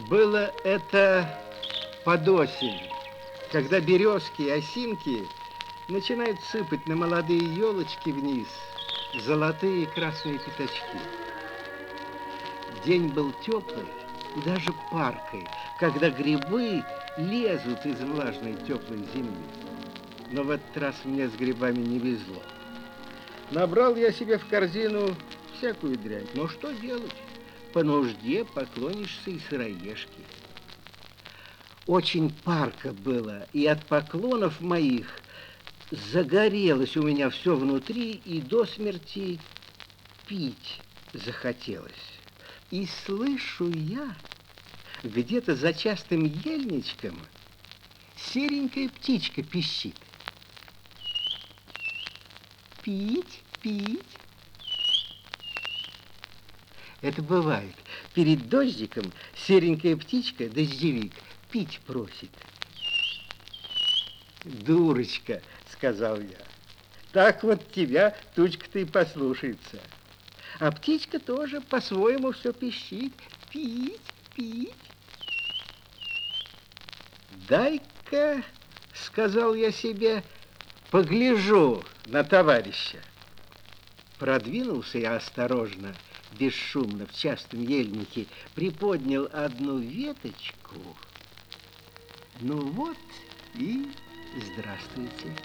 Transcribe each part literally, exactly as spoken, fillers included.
Было это под осень, когда березки и осинки начинают сыпать на молодые елочки вниз золотые и красные пятачки. День был теплый и даже паркой, когда грибы лезут из влажной теплой земли. Но в этот раз мне с грибами не везло. Набрал я себе в корзину всякую дрянь. Но что делать? По нужде поклонишься и сыроежке. Очень парко было, и от поклонов моих загорелось у меня все внутри, и до смерти пить захотелось. И слышу я, где-то за частым ельничком серенькая птичка пищит. Пить, пить. Это бывает. Перед дождиком серенькая птичка, дождевик, пить просит. Дурочка, сказал я, так вот тебя тучка-то и послушается. А птичка тоже по-своему все пищит. Пить, пить. Дай-ка, сказал я себе, погляжу на товарища. Продвинулся я осторожно, бесшумно, в частом ельнике, приподнял одну веточку. Ну вот и здравствуйте.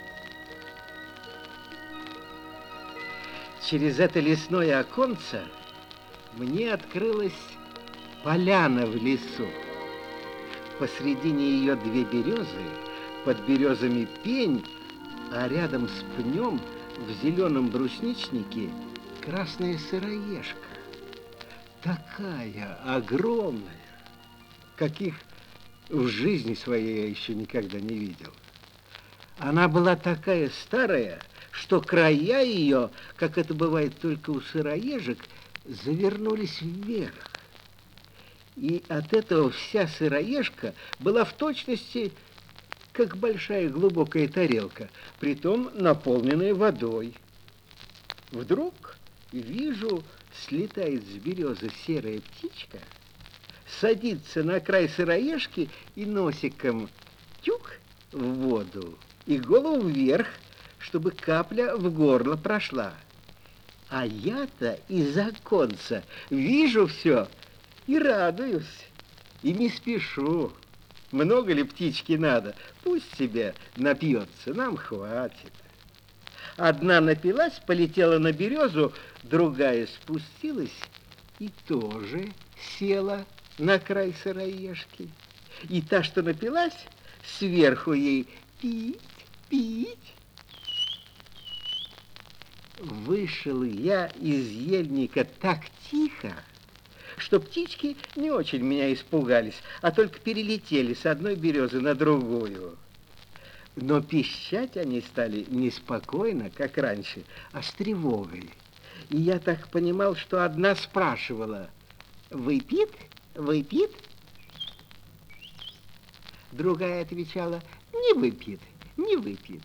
Через это лесное оконце мне открылась поляна в лесу. Посредине ее две березы, под березами пень, а рядом с пнем в зеленом брусничнике красная сыроежка. Такая огромная, каких в жизни своей я еще никогда не видел. Она была такая старая, что края ее, как это бывает только у сыроежек, завернулись вверх. И от этого вся сыроежка была в точности, как большая глубокая тарелка, притом наполненная водой. Вдруг вижу, слетает с березы серая птичка, садится на край сыроежки и носиком тюк в воду и голову вверх, чтобы капля в горло прошла. А я-то из оконца вижу все и радуюсь, и не спешу. Много ли птички надо? Пусть себе напьется, нам хватит. Одна напилась, полетела на березу, другая спустилась и тоже села на край сыроежки. И та, что напилась, сверху ей пить, пить. Вышел я из ельника так тихо, что птички не очень меня испугались, а только перелетели с одной березы на другую. Но пищать они стали не спокойно, как раньше, а с тревогой. И я так понимал, что одна спрашивала: «Выпит? Выпит?» Другая отвечала: «Не выпьет, не выпьет».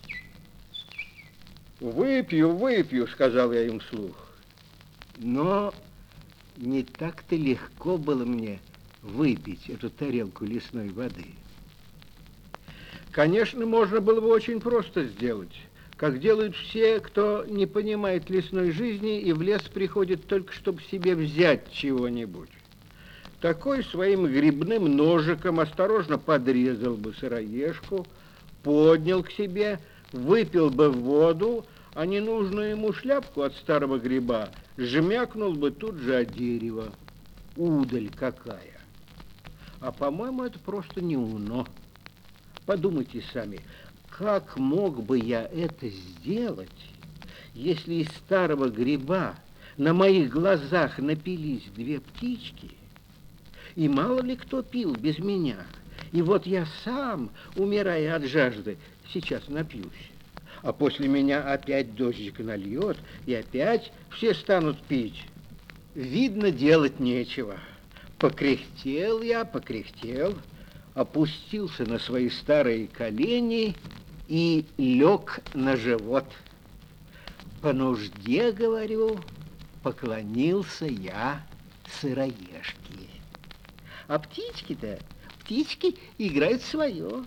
«Выпью, выпью», — сказал я им вслух. Но не так-то легко было мне выпить эту тарелку лесной воды. Конечно, можно было бы очень просто сделать, как делают все, кто не понимает лесной жизни и в лес приходит только, чтобы себе взять чего-нибудь. Такой своим грибным ножиком осторожно подрезал бы сыроежку, поднял к себе, выпил бы воду, а ненужную ему шляпку от старого гриба жмякнул бы тут же о дерево. Удаль какая! А, по-моему, это просто неумно. Подумайте сами, как мог бы я это сделать, если из старого гриба на моих глазах напились две птички, и мало ли кто пил без меня, и вот я сам, умирая от жажды, сейчас напьюсь, а после меня опять дождик нальет, и опять все станут пить. Видно, делать нечего. Покряхтел я, покряхтел, опустился на свои старые колени и лег на живот. По нужде, говорю, поклонился я сыроежке. А птички-то, птички играют свое.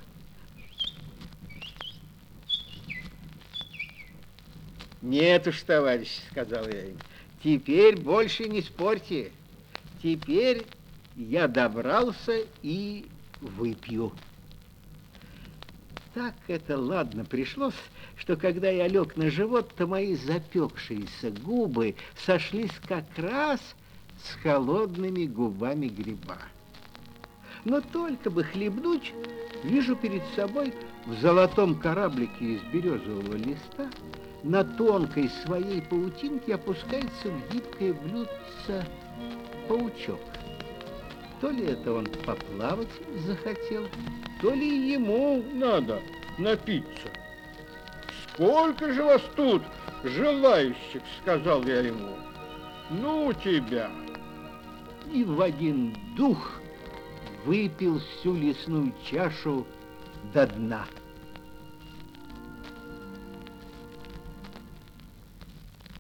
Нет уж, товарищ, сказал я им, теперь больше не спорьте. Теперь я добрался и выпью. Так это ладно пришлось, что когда я лег на живот, то мои запекшиеся губы сошлись как раз с холодными губами гриба. Но только бы хлебнуть, вижу перед собой в золотом кораблике из березового листа на тонкой своей паутинке опускается в гибкое блюдце паучок. То ли это он поплавать захотел, то ли ему надо напиться. Сколько же вас тут желающих, сказал я ему. Ну тебя. И в один дух выпил всю лесную чашу до дна.